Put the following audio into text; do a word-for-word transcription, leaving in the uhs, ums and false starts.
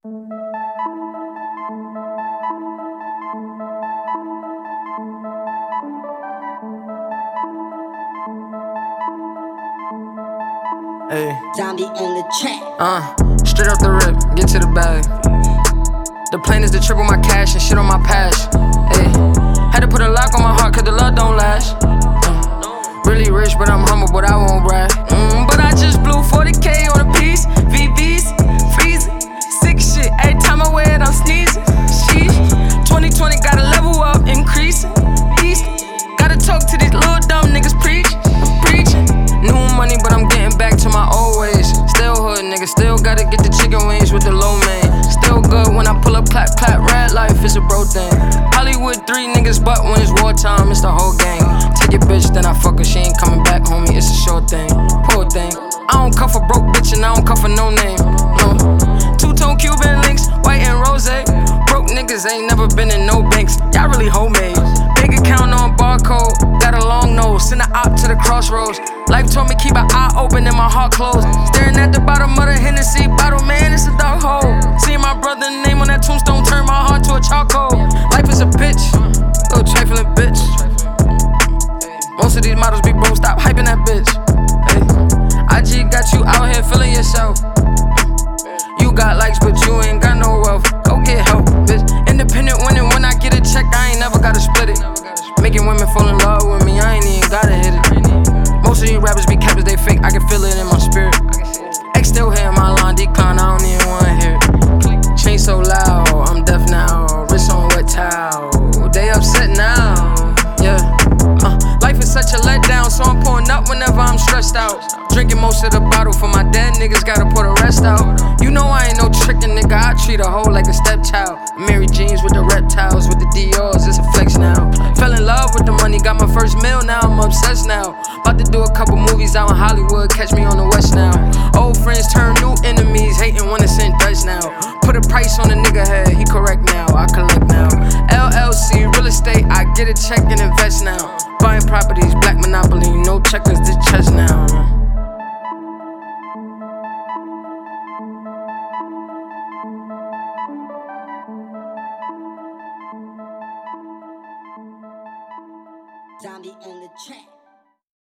Hey. Zombie on the track. Uh, straight off the rip, get to the bag. The plan is to triple my cash and shit on my pass. Hey, had to put a lock on my heart cause the love don't last. Uh, really rich, but I'm humble, but I won't brag. Mm, but I just blew forty K on a piece. V Vs, freezing, sick shit. Every time I wear it, I'm sneezing. Sheesh, twenty twenty gotta level up, increasing. Beast, gotta talk to these little dumb niggas, preach, preaching. New money, but I'm getting back to my old ways. Still hood, nigga, still gotta get the chicken wings with the low man. Still good when I pull up, clap, clap, red life, it's a bro thing. Hollywood three niggas, but when it's wartime, it's the whole gang. Take your bitch, then I fuck her, she ain't coming back, homie, it's a short thing. Poor thing, I don't cuff a broke bitch and I don't cuff a no name. No. Two-tone Cuban links, white and rose. Broke niggas ain't never been in no banks, y'all really homemade. Big account on barcode, got a long nose, send a op to the crossroads. Life told me keep an eye open and my heart closed. Staring at the bottom of the Hennessy bottle, man, it's a dark hole. Seeing my brother's name on that tombstone turn my heart to a charcoal. Life is a bitch, little trifling bitch. Most of these models be broke, stop hyping that bitch. Hey. I G got you out here feeling yourself. You got likes, but you ain't got no wealth. Go get help, bitch. Independent winning, when I get a check, I ain't never gotta split it. Making women fall in love with me, I ain't even gotta hit it. Most of these rappers be cappers, they fake, I can feel it in my spirit. X still hear my line decline, I don't even wanna hear it. Chain so loud, I'm deaf now, wrist on wet towel. They upset now, yeah. Uh, life is such a letdown, so I'm pouring up whenever I'm stressed out. Drinking most of the bottle for my dead niggas, gotta put a rest out. You know I ain't no trickin' nigga, I treat a hoe like a stepchild. Mary jeans with the reptiles, with the Dior's, it's a flex now. Fell in love with the money, got my first meal, now I'm obsessed now. About to do a couple movies out in Hollywood, catch me on the west now. Old friends turn new enemies, hating when it's in Dutch now. Put a price on a nigga head, he correct now, I collect now. L L C, real estate, I get a check and invest now. Buying properties, black monopoly, no checkers, this chess now. Zombie on the track.